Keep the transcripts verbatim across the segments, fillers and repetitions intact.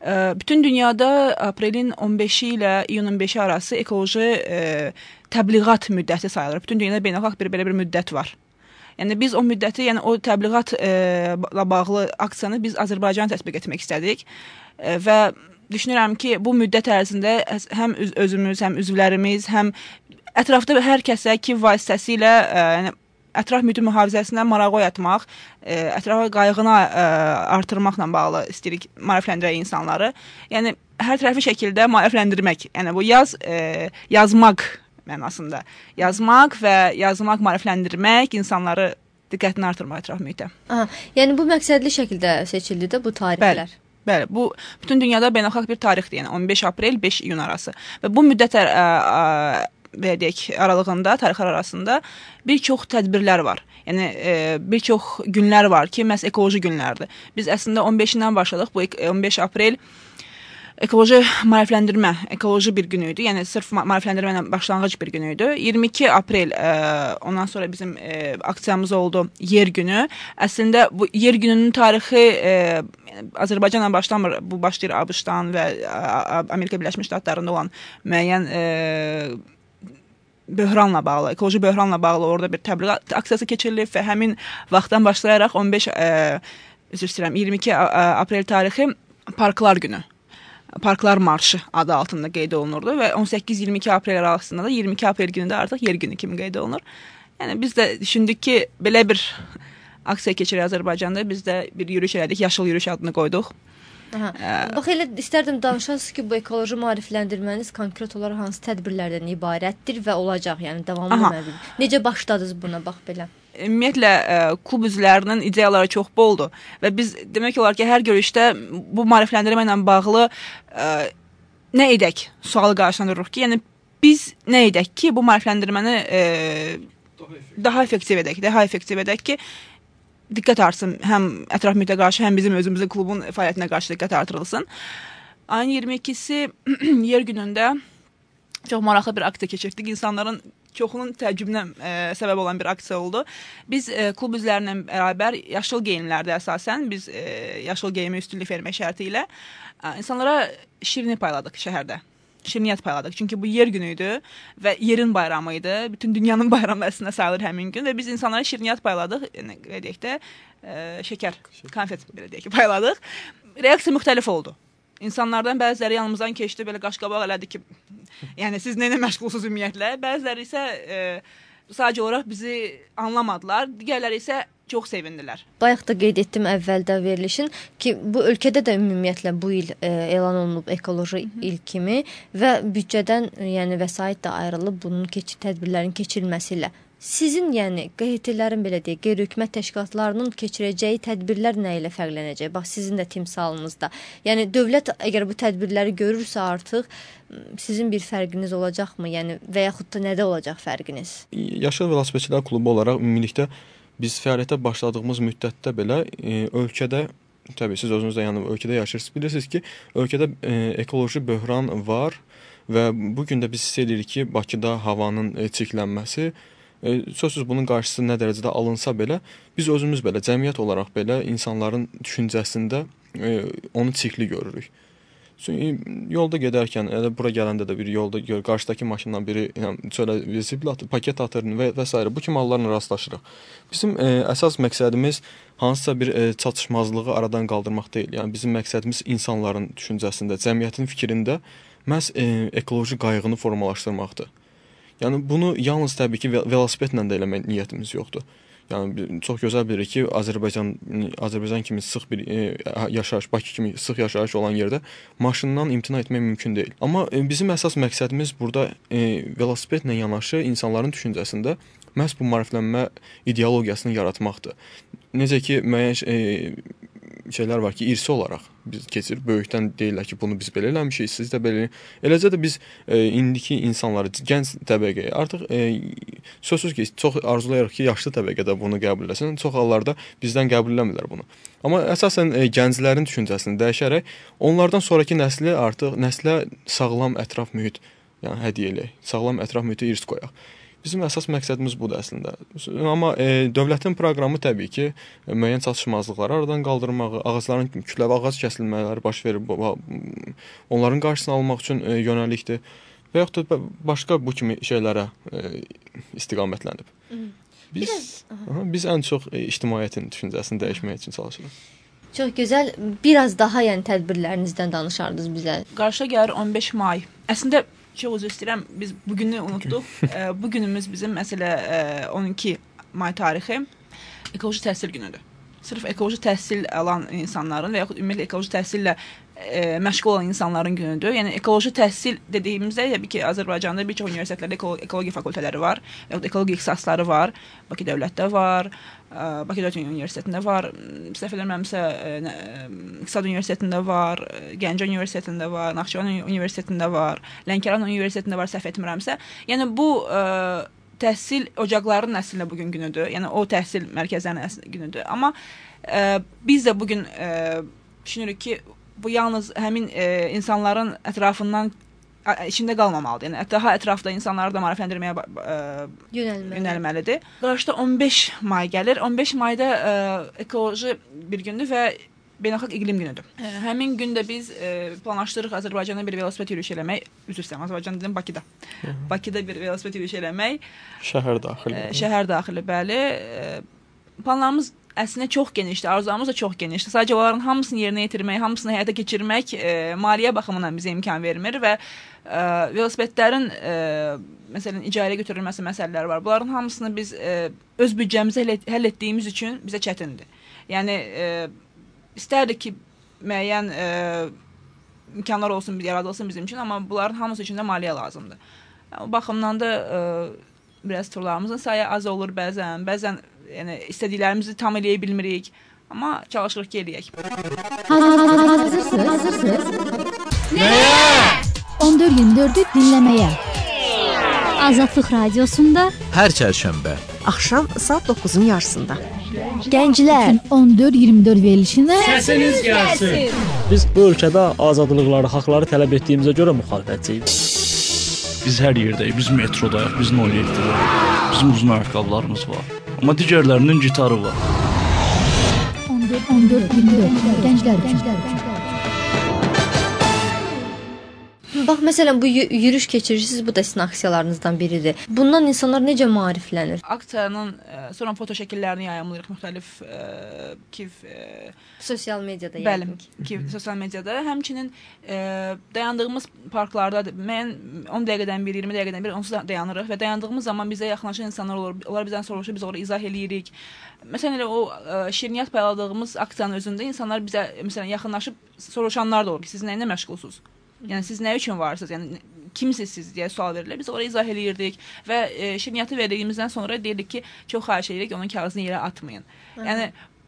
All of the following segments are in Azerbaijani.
Bütün dünyada aprelin on beşi ilə iyunun beşi arası ekoloji e, təbliğat müddəti sayılır. Bütün dünyada beynəlxalq bir belə bir müddət var. Yəni biz o müddəti, yəni o təbliğatla e, bağlı aksiyanı biz Azərbaycan tətbiq etmək istədik e, və düşünürəm ki, bu müddət ərzində həm özümüz, həm üzvlərimiz, həm ətrafda hər kəsə ki, vasitəsilə e, yəni ətraf mühit mühafizəsinə maraq oyatmaq, ə, ətrafa qayğına ə, artırmaqla bağlı istəyirik maarifləndirək insanları. Yəni hər tərəfli şəkildə maarifləndirmək. Yəni bu yaz ə, yazmaq mənasında. Yazmaq və yazmaq, maarifləndirmək, insanları diqqətini artırmaq ətraf mühitə. Aha, yəni bu məqsədli şəkildə seçildi də bu tarixlər. Bəli. Bəli, bu bütün dünyada beynəlxalq bir tarixdir, yəni on beş aprel beş iyun arası. Və bu müddət ə, ə, belə deyək, aralığında, tarixlər arasında bir çox tədbirlər var. Yəni e, bir çox günlər var ki, məhz ekoloji günlərdir. Biz əslində on beşindən başladıq. Bu on beş aprel ekoloji maarifləndirmə, ekoloji bir günü idi. Yəni sırf maarifləndirmə ilə başlanğıc bir günü idi. iyirmi iki aprel e, ondan sonra bizim e, aksiyamız oldu Yer günü. Əslində bu Yer gününün tarixi e, Azərbaycanla başlamır. Bu başlayır ABŞ-dan və Amerika Birləşmiş Ştatlarında olan müəyyən e, böhranla bağlı, ekoloji böhranla bağlı orada bir təbliğat aksiyası keçirilib və həmin vaxtdan başlayaraq on beş e, üzr istəyirəm, iyirmi iki aprel tarixi Parklar günü, Parklar marşı adı altında qeyd olunurdu və on səkkiz iyirmi iki aprel arasında da iyirmi iki aprel günü də artıq Yer günü kimi qeyd olunur. Yəni biz də düşündük ki, belə bir aksiya keçirir Azərbaycanda, biz də bir yürüyüş elədik, yaşıl yürüyüş adını qoyduq. Aha. Bax, elə istərdim danışasınız ki, bu ekoloji maarifləndirməniz konkret olaraq hansı tədbirlərdən ibarətdir və olacaq, yəni davamlı məvədi. Necə başladınız buna, bax belə? Ümumiyyətlə, ə, klub üzvlərinin ideyaları çox boldur və biz demək olar ki, hər görüşdə bu maarifləndirmə ilə bağlı ə, nə edək sualı qarşılandırırıq ki, yəni biz nə edək ki, bu maarifləndirməni ə, daha effektiv edək, daha effektiv edək ki, diqqət artsın, həm ətraf mühitə qarşı, həm bizim özümüzün klubun fəaliyyətinə qarşı diqqət artırılsın. Ayın iyirmi ikisi Yer günündə çox maraqlı bir aksiya keçirdik. İnsanların çoxunun təəccübünə e, səbəb olan bir aksiya oldu. Biz e, klub üzvlərlə bərabər yaşıl geyimlərdə əsasən, biz e, yaşıl geyimi üstünlük vermək şərti ilə e, insanlara şirini payladıq şəhərdə. Şirniyyat payladıq. Çünki bu Yer günüydü və yerin bayramı idi. Bütün dünyanın bayramı əslində sayılır həmin gün və biz insanlara şirniyyat payladıq. Yəni, deyək də, e, şəkər, konfet belə deyək ki, payladıq. Reaksiya müxtəlif oldu. İnsanlardan bəziləri yanımızdan keçdi, belə qaşqabaq elədi ki, yəni siz nə ilə məşğulsuz ümumiyyətlə. Bəziləri isə e, sadəcə olaraq bizi anlamadılar. Digərləri isə çox sevindilər. Bayaq da qeyd etdim əvvəldə verilişin ki, bu ölkədə də ümumiyyətlə bu il e, elan olunub ekoloji Hı -hı. il kimi və büdcədən, yəni vəsait də ayrılıb bunun keç tədbirlərin keçirilməsi ilə. Sizin, yəni Q H T-lərin belə deyək, qeyri-hökumət təşkilatlarının keçirəcəyi tədbirlər nə ilə fərqlənəcək? Bax, sizin də timsalınızda. Yəni dövlət əgər bu tədbirləri görürsə artıq sizin bir fərqiniz olacaqmı? Yəni və yaxud da nədə olacaq fərqiniz? Yaşıl velosipedçilər klubu olaraq ümumilikdə biz fəaliyyətə başladığımız müddətdə belə e, ölkədə, təbii siz özünüz də yəni ölkədə yaşayırsınız, bilirsiniz ki, ölkədə e, ekoloji böhran var və bu gün də biz hiss edirik ki, Bakıda havanın e, çirklənməsi, e, sözsüz bunun qarşısı nə dərəcədə alınsa belə, biz özümüz belə, cəmiyyət olaraq belə insanların düşüncəsində e, onu çirkli görürük. Çünki yolda gedərkən, elə bura gələndə də bir yolda gör, qarşıdakı maşından biri yəni, çölə zibil atır, paket atır və, və s. Bu kimi hallarla rastlaşırıq. Bizim e, əsas məqsədimiz hansısa bir e, çatışmazlığı aradan qaldırmaq deyil. Yəni bizim məqsədimiz insanların düşüncəsində, cəmiyyətin fikrində məhz e, ekoloji qayğını formalaşdırmaqdır. Yəni bunu yalnız təbii ki, velosipedlə də eləmək niyyətimiz yoxdur. Yəni çox gözəl bilirik ki, Azərbaycan Azərbaycan kimi sıx bir e, yaşayış, Bakı kimi sıx yaşayış olan yerdə maşından imtina etmək mümkün deyil. Amma e, bizim əsas məqsədimiz burada e, velosipedlə yanaşı insanların düşüncəsində məhz bu maariflənmə ideologiyasını yaratmaqdır. Necə ki, müəyyən e, şeylər var ki, irsi olaraq biz keçir, böyükdən deyirlər ki, bunu biz belə eləmişik, siz də belə. Eləcə də biz e, indiki insanları, gənc təbəqəyə artıq e, sözsüz ki, çox arzulayırıq ki, yaşlı təbəqədə bunu qəbul eləsin. Çox hallarda bizdən qəbul eləmirlər bunu. Amma əsasən e, gənclərin düşüncəsini dəyişərək onlardan sonraki nəsli artıq nəslə sağlam ətraf mühit, yəni hədiyyə eləyək, sağlam ətraf mühiti irs qoyaq. bizim əsas məqsədimiz budur əslində. Amma e, dövlətin proqramı təbii ki, müəyyən çatışmazlıqları aradan qaldırmağı, ağacların kütləvi ağac kəsilmələri baş verir, onların qarşısını almaq üçün e, yönəlikdir və yaxud da başqa bu kimi şeylərə e, istiqamətlənib. Biz Biraz, aha, biz ən çox e, ictimaiyyətin düşüncəsini dəyişmək üçün çalışırıq. Çox gözəl. Biraz daha yəni tədbirlərinizdən danışardınız bizə. Qarşıya gəlir on beş may. Əslində çox üzr istəyirəm, biz bu günü unutduq. Bu günümüz bizim məsələ on iki may tarixi ekoloji təhsil günüdür. Sırf ekoloji təhsil alan insanların və yaxud ümumiyyətlə ekoloji təhsillə e, məşğul olan insanların günüdür. Yəni ekoloji təhsil dediyimizdə təbii ki, Azərbaycanda bir çox universitetlərdə ekologiya, ekologiya fakültələri var, və yaxud ekologiya ixtisasları var. Bakı Dövlətdə var, ə, Bakı Dövlət Universitetində var, səhv eləmirəmsə İqtisad Universitetində var, Gəncə Universitetində var, Naxçıvan Universitetində var, Lənkəran Universitetində var, səhv etmirəmsə. Yəni bu ə, təhsil ocaqlarının əslində bugün günüdür. Yəni o təhsil mərkəzlərinin əslində günüdür. Amma ə, biz də bugün ə, düşünürük ki, bu yalnız həmin ə, insanların ətrafından ə, içində qalmamalıdır. Yəni daha ətrafda insanları da maarifləndirməyə ə, Yönəlməli. yönəlməlidir. Qarşıda on beş may gəlir. on beş mayda ə, ekoloji bir gündür və beynəlxalq iqlim günüdür. Ə, həmin gündə biz ə, planlaşdırırıq Azərbaycanda bir velosiped yürüyüşü eləmək. Üzr istəyirəm, Azərbaycan dedim, Bakıda. Hı -hı. Bakıda bir velosiped yürüyüşü eləmək. Şəhər daxili. Ə, şəhər daxili, bəli. Ə, planlarımız əslində çox genişdir, arzularımız da çox genişdir. Sadəcə onların hamısını yerinə yetirmək, hamısını həyata keçirmək e, maliyyə baxımından bizə imkan vermir və e, velosipedlərin e, məsələn icarəyə götürülməsi məsələləri var. Bunların hamısını biz e, öz büdcəmizə həll, həll etdiyimiz üçün bizə çətindir. Yəni e, istərdik ki, müəyyən e, imkanlar olsun, yaradılsın bizim üçün, amma bunların hamısı üçün də maliyyə lazımdır. O baxımdan da e, biraz turlarımızın sayı az olur bəzən, bəzən yəni istədiklərimizi tam eləyə bilmirik, amma çalışırıq ki, eləyək. Hazırsınız? Hazırsınız? Nəyə? on dörd iyirmi dördü dinləməyə. Azadlıq Radiosunda hər çərşənbə axşam saat doqquzun yarısında. Gənclər on dörd iyirmi dörd verilişində səsiniz gəlsin. Biz bu ölkədə azadlıqları, haqları tələb etdiyimizə görə müxalifətçiyik. Biz hər yerdəyik, biz metrodayıq, biz Noyevdəyik, bizim uzun ayaqqabılarımız var. Amma digərlərinin gitarı var. on dörd iyirmi dörd gənclər üçün. Bax, məsələn, bu yürüyüş keçirirsiniz, bu da sizin aksiyalarınızdan biridir. Bundan insanlar necə maariflənir? Aksiyanın e, sonra foto şəkillərini yayımlayırıq müxtəlif e, kif e, sosial mediada. Bəli, kif sosial mediada. Həmçinin e, dayandığımız parklarda mən on dəqiqədən bir, iyirmi dəqiqədən bir onsuz dayanırıq və dayandığımız zaman bizə yaxınlaşan insanlar olur. Onlar bizdən soruşur, biz onlara izah eləyirik. Məsələn, elə o e, şirniyyat payladığımız aksiyanın özündə insanlar bizə məsələn yaxınlaşıb soruşanlar da olur ki, siz nə ilə məşğulsunuz? Yəni siz nə üçün varsınız? Yəni kimsiniz siz deyə sual verilir. Biz oraya izah eləyirdik və e, şirniyyatı verdiyimizdən sonra deyirdik ki, çox xahiş edirik onun kağızını yerə atmayın. Hı. Yəni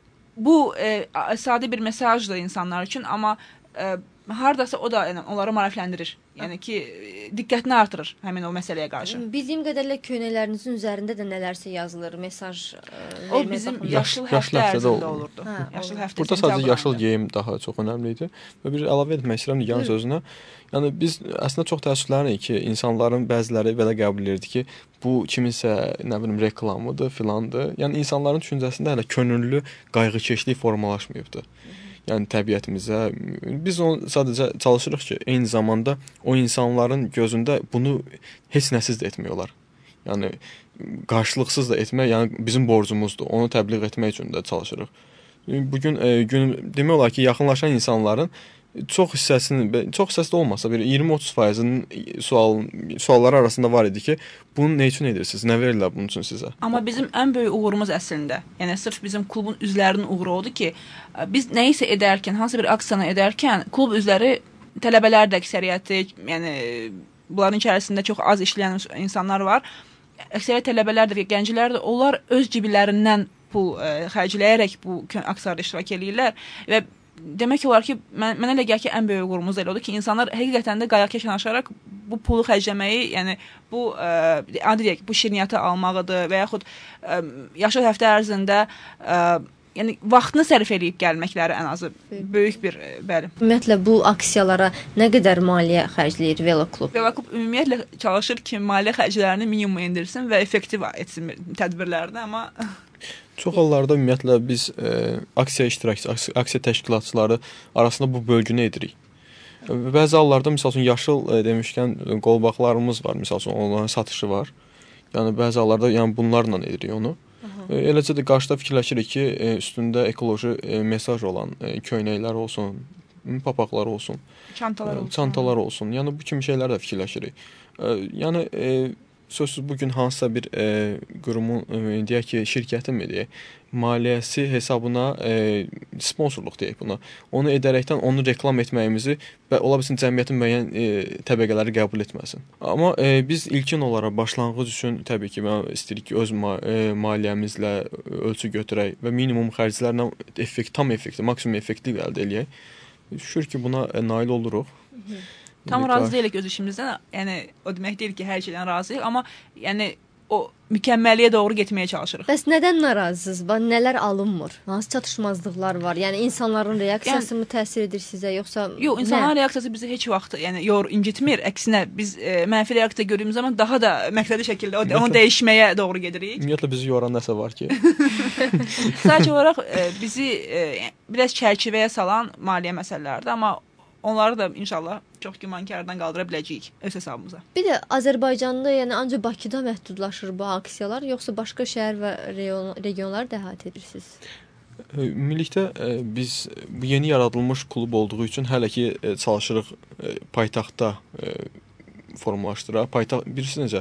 bu e, sadə bir mesajdır insanlar üçün, amma e, hardasa o da yəni, onları maarifləndirir. Yəni ki, diqqətini artırır həmin o məsələyə qarşı. Bildiyim qədərlə köynələrinizin üzərində də nələrsə yazılır, mesaj vermək. O bizim yaşıl həftə ərzində olurdu. Hə, yaşıl həftə. Burada sadəcə yaşıl geyim daha çox önəmli idi. Və bir əlavə etmək istəyirəm Nigan sözünə. Yəni biz əslində çox təəssüflənirdik ki, insanların bəziləri belə qəbul edirdi ki, bu kiminsə nə bilim reklamıdır, filandır. Yəni insanların düşüncəsində hələ könüllü qayğıkeşlik formalaşmayıbdı. Yəni təbiətimizə biz onu sadəcə çalışırıq ki, eyni zamanda o insanların gözündə bunu heç nəsiz də etmək olar. Yəni qarşılıqsız da etmək, yəni bizim borcumuzdur. Onu təbliğ etmək üçün də çalışırıq. Bu gün e, gün demək olar ki, yaxınlaşan insanların çox hissəsinin, çox hissəsi də olmasa bir iyirmi otuz faizinin sual sualları arasında var idi ki, bunu nə üçün edirsiniz? Nə verirlər bunun üçün sizə? Amma bizim ən böyük uğurumuz əslində, yəni sırf bizim klubun üzvlərinin uğuru odur ki, biz nə isə edərkən, hansı bir aksiyanı edərkən, klub üzvləri tələbələr də əksəriyyəti, yəni bunların içərisində çox az işləyən insanlar var. Əksəriyyət tələbələr də və gənclər də onlar öz ciblərindən pul ə, xərcləyərək bu aksiyada iştirak edirlər və demək olar ki, mən, mənə elə gəlir ki, ən böyük uğurumuz elə odur ki, insanlar həqiqətən də qayaq yanaşaraq bu pulu xərcləməyi, yəni bu ə, adi deyək, bu şirniyyatı almağıdır və yaxud ə, yaşıl həftə ərzində ə, yəni vaxtını sərf edib gəlməkləri ən azı böyük bir e, bəli. Ümumiyyətlə bu aksiyalara nə qədər maliyyə xərcləyir Veloklub? Veloklub ümumiyyətlə çalışır ki, maliyyə xərclərini minimuma endirsin və effektiv etsin tədbirlərini, amma çox hallarda ümumiyyətlə biz e, aksiya iştirakçısı, aksiya, aksiya təşkilatçıları arasında bu bölgünü edirik. Bəzi hallarda məsəl üçün yaşıl e, demişkən qolbaqlarımız var, məsəl üçün onların satışı var. Yəni bəzi hallarda yəni bunlarla edirik onu. E, eləcə də qarşıda fikirləşirik ki, e, üstündə ekoloji e, mesaj olan e, köynəklər olsun, papaqlar olsun, çantalar olsun. E, çantalar olsun. Yəni bu kimi şeylər də fikirləşirik. E, yəni e, sözsüz bugün hansısa bir e, qurumun e, deyək ki, şirkətin mi deyək, maliyyəsi hesabına e, sponsorluq deyək buna. Onu edərəkdən onu reklam etməyimizi və ola bilsin cəmiyyətin müəyyən e, təbəqələri qəbul etməsin. Amma e, biz ilkin olaraq başlanğıc üçün təbii ki, mən istəyirik ki, öz ma e, maliyyəmizlə ölçü götürək və minimum xərclərlə effekt, tam effektiv, maksimum effektiv əldə eləyək. Şükür ki, buna e, nail oluruq. Hı. Tam razı deyilik öz işimizdən. Yəni o demək deyil ki, hər şeydən razıyıq, amma yəni o mükəmməlliyə doğru getməyə çalışırıq. Bəs nədən narazısınız? Nələr alınmır? Hansı çatışmazlıqlar var? Yəni insanların reaksiyası yəni, mı təsir edir sizə, yoxsa yox, insanların reaksiyası bizi heç vaxt yəni yor incitmir. Əksinə biz e, mənfi reaksiya gördüyümüz zaman daha da məqsədli şəkildə o, onu dəyişməyə doğru gedirik. Ümumiyyətlə bizi yoran nəsə var ki. Sadəcə olaraq e, bizi e, biraz çərçivəyə salan maliyyə məsələlərdir, amma onları da inşallah çox gümankardan qaldıra biləcəyik öz hesabımıza. Bir də Azərbaycanda, yəni ancaq Bakıda məhdudlaşır bu aksiyalar, yoxsa başqa şəhər və reyon, regionlar da əhatə edirsiniz? Ümumilikdə biz bu yeni yaradılmış klub olduğu üçün hələ ki çalışırıq paytaxtda formalaşdıraq. Paytaxt birisi necə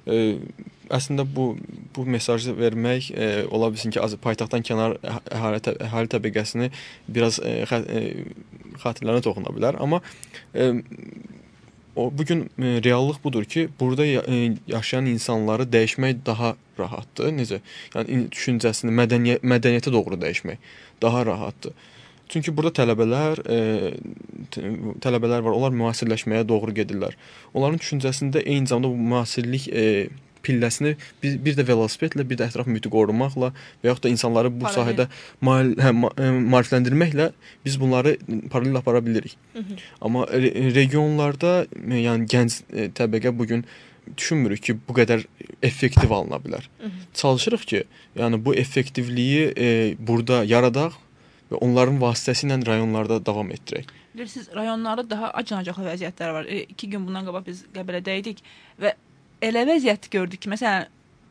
əslində bu bu mesajı vermək e, ola bilsin ki, az paytaxtdan kənar əhali, əhali təbəqəsini biraz e, xat, e, xatirlərinə toxuna bilər, amma e, o bu gün e, reallıq budur ki, burada e, yaşayan insanları dəyişmək daha rahatdır. Necə? Yəni düşüncəsini, mədəniyyət mədəniyyətə doğru dəyişmək daha rahatdır. Çünki burada tələbələr e, tələbələr var, onlar müasirləşməyə doğru gedirlər. Onların düşüncəsində eyni zamanda bu müasirlik e, pilləsini bir, bir də velosipedlə, bir də ətraf mühiti qorumaqla və yaxud da insanları bu paralel sahədə mal, hə, ma, maarifləndirməklə biz bunları paralel apara bilirik. Hı -hı. Amma re, regionlarda yəni gənc e, təbəqə bugün düşünmürük ki, bu qədər effektiv alına bilər. Hı -hı. Çalışırıq ki, yəni bu effektivliyi e, burada yaradaq və onların vasitəsilə rayonlarda davam etdirək. Bilirsiniz, rayonlarda daha acınacaqlı vəziyyətlər var. E, iki gün bundan qabaq biz Qəbələdəydik və elə vəziyyət gördük ki, məsələn,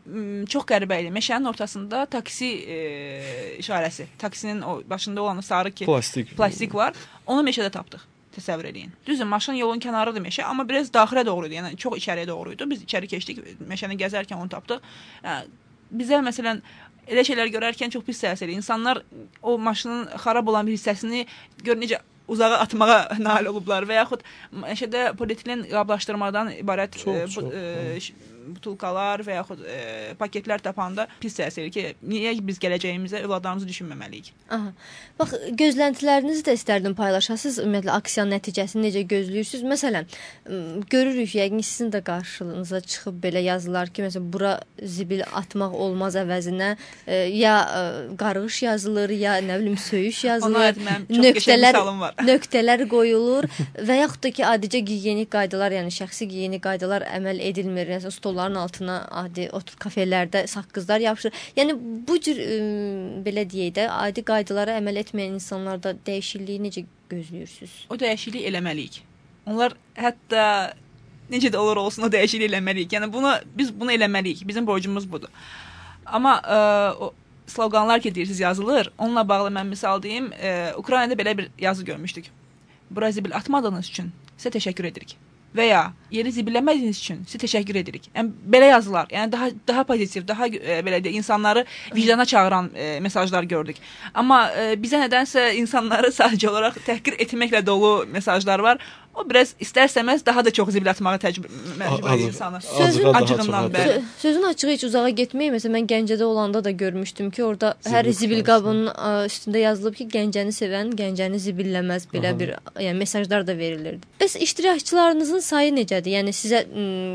çox qəribə idi. Meşənin ortasında taksi e, işarəsi, taksinin o başında olan sarı ki, plastik, plastik var. Onu meşədə tapdıq. Təsəvvür edin. Düzdür, maşın yolun kənarıdır meşə, amma biraz daxilə doğruydu. Yəni çox içəriyə doğruydu. Biz içəri keçdik, meşəni gəzərkən onu tapdıq. Yəni, bizə məsələn elə şeylər görərkən çox pis təsir edir. İnsanlar o maşının xarab olan bir hissəsini gör necə uzağa atmağa nail olublar və yaxud meşədə polietilen qablaşdırmadan ibarət çox, e, çox, e, butulkalar və yaxud e, paketlər tapanda pis təsir ki, niyə biz gələcəyimizə, övladlarımızı düşünməməliyik. Aha. Bax, gözləntilərinizi də istərdim paylaşasınız. Ümumiyyətlə aksiyanın nəticəsini necə gözləyirsiniz? Məsələn, görürük, yəqin sizin də qarşınıza çıxıb belə yazılar ki, məsələn, bura zibil atmaq olmaz əvəzinə e, ya e, qarğış yazılır, ya nə bilim söyüş yazılır. Nöqtələr, nöqtələr qoyulur və yaxud da ki, adicə gigiyenik qaydalar, yəni şəxsi gigiyenik qaydalar əməl edilmir. Yəni stolların altına adi otur kafelərdə saqqızlar yapışır. Yəni bu cür ə, belə deyək də, adi qaydalara əməl etməyən insanlarda dəyişikliyi necə gözləyirsiniz? O dəyişiklik eləməliyik. Onlar hətta necə də olur olsun o dəyişiklik eləməliyik. Yəni bunu biz bunu eləməliyik. Bizim borcumuz budur. Amma ə, o sloqanlar ki deyirsiniz yazılır. Onunla bağlı mən misal deyim, ə, Ukraynada belə bir yazı görmüşdük. Bura zibil atmadığınız üçün sizə təşəkkür edirik. Və ya yeri zibilləmədiyiniz üçün sizə təşəkkür edirik. Yəni belə yazılar, yəni daha daha pozitiv, daha e, belə deyə insanları vicdana çağıran e, mesajlar gördük. Amma e, bizə nədənsə insanları sadəcə olaraq təhqir etməklə dolu mesajlar var. O biraz istərsəməz daha da çox zibil atmağa təcrübə məcbur insanı. Sözün acığından bəli. Sözün açığı heç uzağa getməyim. Məsələn, mən Gəncədə olanda da görmüşdüm ki, orada zibil hər zibil qabının üstündə yazılıb ki, Gəncəni sevən Gəncəni zibilləməz, belə Aha. bir yəni mesajlar da verilirdi. Bəs iştirakçılarınızın sayı necədir? Yəni sizə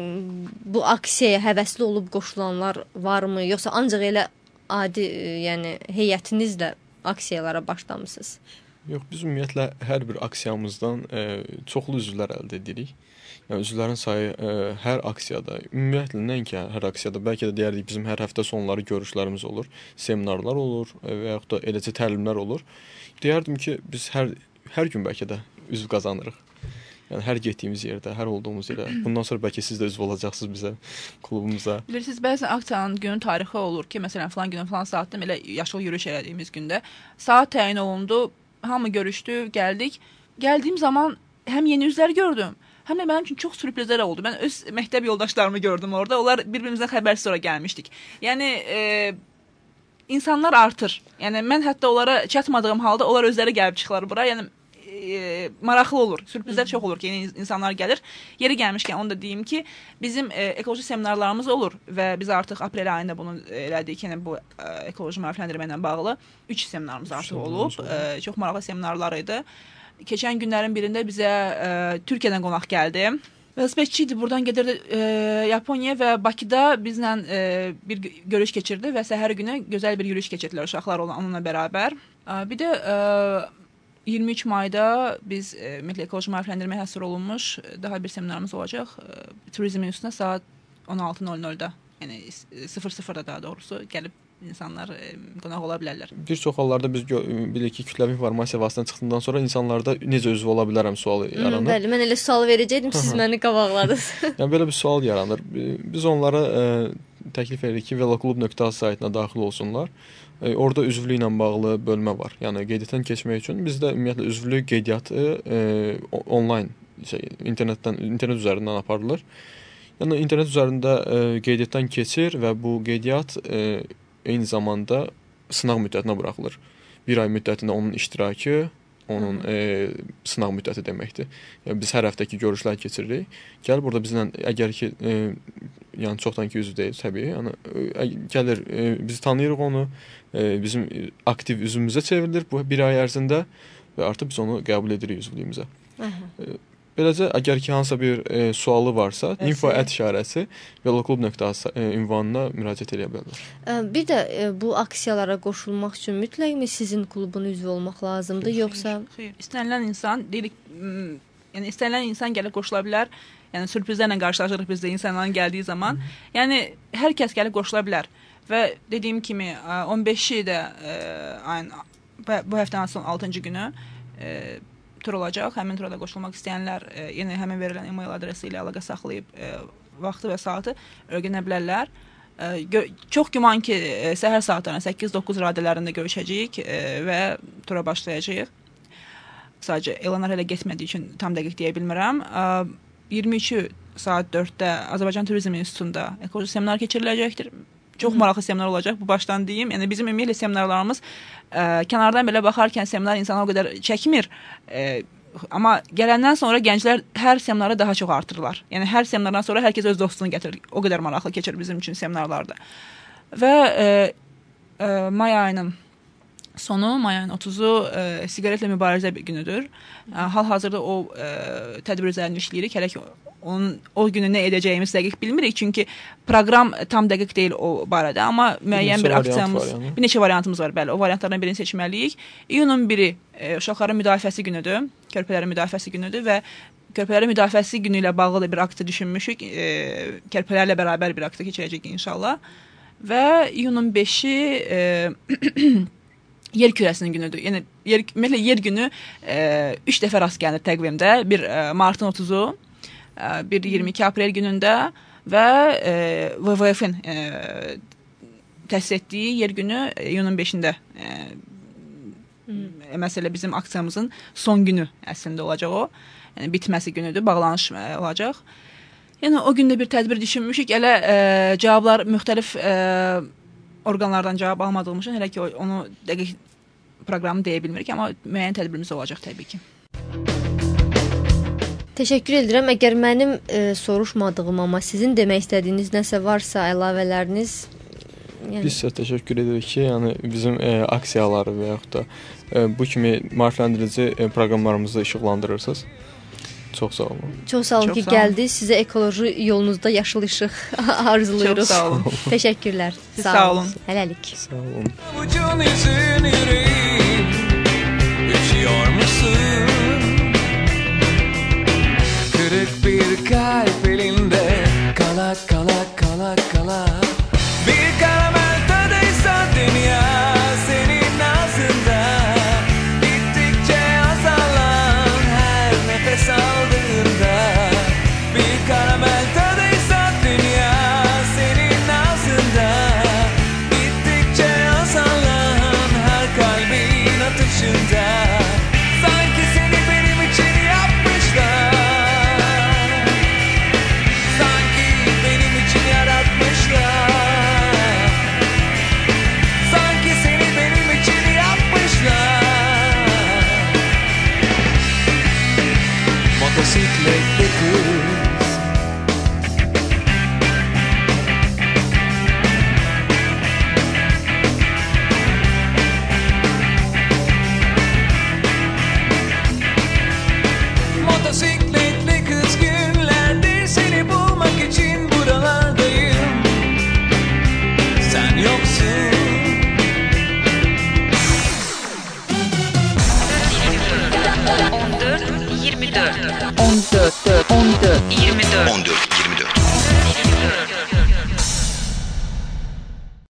m, bu aksiyaya həvəsli olub qoşulanlar varmı, yoxsa ancaq elə adi yəni heyətinizlə aksiyalara başlamısınız? Yox, biz ümumiyyətlə hər bir aksiyamızdan e, çoxlu üzvlər əldə edirik. Yəni üzvlərin sayı e, hər aksiyada, ümumiyyətlə nəinki hər aksiyada, bəlkə də deyərdik bizim hər həftə sonları görüşlərimiz olur, seminarlar olur e, və yaxud da eləcə təlimlər olur. Deyərdim ki, biz hər hər gün bəlkə də üzv qazanırıq. Yəni hər getdiyimiz yerdə, hər olduğumuz yerdə. Bundan sonra bəlkə siz də üzv olacaqsınız bizə, klubumuza. Bilirsiniz, bəzən aksiyanın günün tarixi olur ki, məsələn, falan günün falan saatda elə yaşıl yürüyüş elədiyimiz gündə saat təyin olundu, hamı görüşdü, gəldik. Gəldiyim zaman həm yeni üzvlər gördüm, həm də mənim üçün çox sürprizlər oldu. Mən öz məktəb yoldaşlarımı gördüm orada. Onlar bir-birimizdən xəbərsiz sonra gəlmişdik. Yəni e, insanlar artır. Yəni mən hətta onlara çatmadığım halda onlar özləri gəlib çıxırlar bura. Yəni e, maraqlı olur. Sürprizlər çox olur ki, yeni insanlar gəlir. Yeri gəlmişkən onu da deyim ki, bizim e, ekoloji seminarlarımız olur və biz artıq aprel ayında bunu elədik. Yəni bu e, ekoloji maarifləndirmə ilə bağlı üç seminarımız artıq olub. E, çox maraqlı seminarlar idi. Keçən günlərin birində bizə e, Türkiyədən qonaq gəldi. Velosipedçi idi, buradan gedirdi e, Yaponiya və Bakıda bizlə e, bir görüş keçirdi və səhər günü gözəl bir yürüyüş keçirdilər uşaqlar olan onunla bərabər. E, bir də e, iyirmi üç mayda biz e, ümumiyyətlə ekoloji maarifləndirməyə həsr olunmuş daha bir seminarımız olacaq. E, turizmin üstünə saat on altı nol nolda, yəni sıfır sıfırda daha doğrusu gəlib insanlar e, qonaq ola bilərlər. Bir çox hallarda biz bilirik ki, kütləvi informasiya vasitəsindən çıxdıqdan sonra insanlarda necə üzv ola bilərəm sualı yaranır. Hmm, bəli, mən elə sual verəcəydim, siz məni qabaqladınız. Yəni belə bir sual yaranır. Biz onlara e, təklif edirik ki, veloklub nöqtə az saytına daxil olsunlar. E, orada üzvlüklə bağlı bölmə var. Yəni qeydiyyatdan keçmək üçün bizdə ümumiyyətlə üzvlük qeydiyyatı e, onlayn şey, internetdən internet üzərindən aparılır. Yəni internet üzərində e, qeydiyyatdan keçir və bu qeydiyyat e, eyni zamanda sınaq müddətinə buraxılır. Bir ay müddətində onun iştirakı, onun e, sınaq müddəti deməkdir. Yəni biz hər həftəki görüşlər keçiririk. Gəl burada bizlə əgər ki e, yəni çoxdan ki üzv deyil təbii, yəni e, gəlir e, biz tanıyırıq onu, e, bizim aktiv üzvümüzə çevrilir bu bir ay ərzində və artıq biz onu qəbul edirik üzvlüyümüzə. E, Beləcə, əgər ki, hansısa bir e, sualı varsa, info at işarəsi veloklub nöqtə az e, ünvanına müraciət edə bilərlər. Bir də e, bu aksiyalara qoşulmaq üçün mütləqmi sizin klubun üzvü olmaq lazımdır, xeyr, yoxsa? Xeyr, istənilən insan, deyilik, yəni istənilən insan gəlib qoşula bilər. Yəni sürprizlərlə qarşılaşırıq biz də insanların gəldiyi zaman. Hı. Yəni hər kəs gəlib qoşula bilər. Və dediyim kimi on beşi də e, ayın bu həftənin son altıncı günü e, tur olacaq. Həmin tura da qoşulmaq istəyənlər e, yenə həmin verilən e-mail adresi ilə əlaqə saxlayıb e, vaxtı və saatı öyrənə bilərlər. E, gö çox güman ki, e, səhər saatlarına səkkiz doqquz radələrində görüşəcəyik e, və tura başlayacağıq. Sadəcə elanlar hələ getmədiyi üçün tam dəqiq deyə bilmirəm. E, iyirmi üçü saat dörddə Azərbaycan Turizm İnstitutunda ekoloji seminar keçiriləcəkdir. Çox maraqlı seminar olacaq, bu başdan deyim. Yəni bizim ümumiyyətlə seminarlarımız ə, kənardan belə baxarkən seminar insanlar o qədər çəkmir. Ə, amma gələndən sonra gənclər hər seminarı daha çox artırırlar. Yəni hər seminardan sonra hər kəs öz dostunu gətirir. O qədər maraqlı keçir bizim üçün seminarlarda. Və ə, ə, may ayının sonu, may ayının otuzu ə, siqaretlə mübarizə günüdür. Ə, hal-hazırda o ə, tədbir üzərində işləyirik. Hələ ki onun o günü nə edəcəyimiz dəqiq bilmirik, çünki proqram tam dəqiq deyil o barədə, amma müəyyən bir, bir aksiyamız, yəni. Bir neçə variantımız var, bəli. O variantlardan birini seçməliyik. İyunun biri e, uşaqların müdafiəsi günüdür, körpələrin müdafiəsi günüdür və körpələrin müdafiəsi günü ilə bağlı da bir aksiya düşünmüşük. E, körpələrlə bərabər bir aksiya keçirəcəyik inşallah. Və iyunun beşi e, yer kürəsinin günüdür. Yəni yer, ümumiyyətlə yer günü e, üç dəfə rast gəlir təqvimdə. Bir e, martın otuzu, bir iyirmi iki aprel günündə və e, V V F-in e, təsis etdiyi yer günü iyunun beşində e, hmm. məsələ bizim aksiyamızın son günü əslində olacaq o. Yəni bitməsi günüdür, bağlanış e, olacaq. Yəni o gündə bir tədbir düşünmüşük. Elə e, cavablar müxtəlif e, orqanlardan cavab almadığımız üçün hələ ki onu dəqiq proqramı deyə bilmirik, amma müəyyən tədbirimiz olacaq təbii ki. Təşəkkür edirəm. Əgər mənim e, soruşmadığım, amma sizin demək istədiyiniz nəsə varsa, əlavələriniz, yəni biz sizə təşəkkür edirik ki, yəni bizim e, aksiyaları və yaxud da e, bu kimi maarifləndirici e, proqramlarımızı işıqlandırırsınız. Çox sağ olun. Çox sağ olun Çox ki, sağ olun. Gəldiniz. Sizə ekoloji yolunuzda yaşıl işıq arzulayırıq. Çox sağ olun. Təşəkkürlər. Sağ, sağ olun. Hələlik. Sağ olun. kalp elinde kala kala kala kala. Bir karamel tadıysa dünya senin ağzında. Gittikçe azalan her nefes aldığında. Bir karamel tadıysa dünya senin ağzında. Gittikçe azalan her kalbin atışında. Sanki seni benim için yapmışlar. Sanki benim için yaratmışlar. Sanki seni benim için yapmışlar. Motosikletli kız